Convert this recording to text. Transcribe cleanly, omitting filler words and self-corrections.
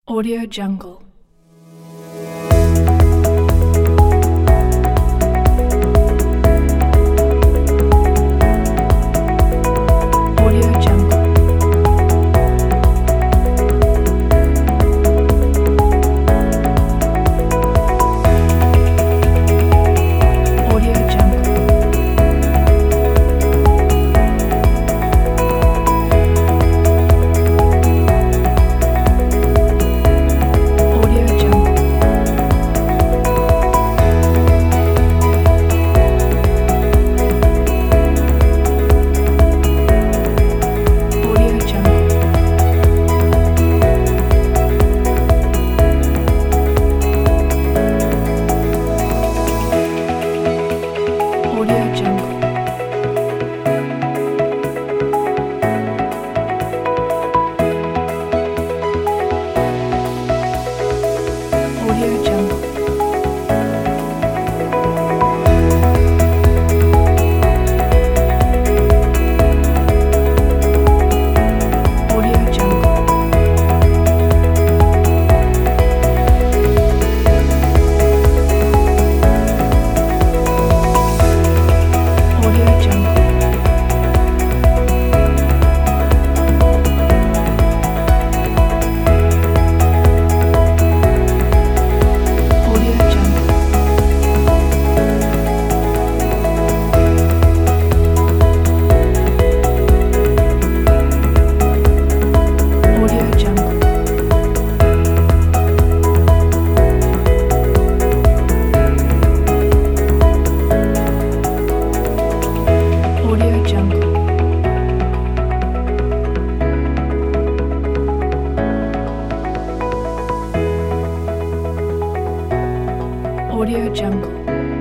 Audio Jungle. Audio Jungle. Audio Jungle. Audio Jungle. Audio Jungle. Audio Jungle. Audio Jungle. Audio Jungle. Audio Jungle. Audio Jungle. Audio Jungle. Audio Jungle. Audio Jungle.